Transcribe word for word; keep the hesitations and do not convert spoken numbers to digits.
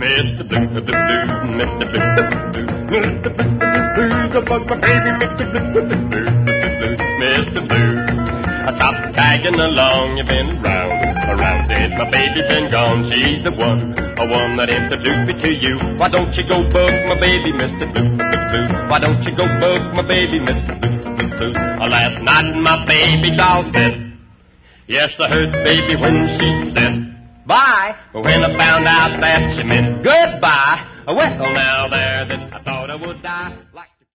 Mister Blue, Blue, Blue, Mister Blue, Blue, Mister Blue, Blue, the bug my baby, Mister Blue, Blue, Blue, Blue, Mister Blue. I stopped tagging along, you've been around, around, said my baby been gone. She's the one, the one that introduced me to you. Why don't you go bug my baby, Mister Blue, Blue, Blue? Why don't you go bug my baby, Mister Blue, Blue, Blue? Oh, last night my baby doll said, yes, I heard baby when she said bye. When I found out that she meant goodbye, well, now there that I thought I would die. Like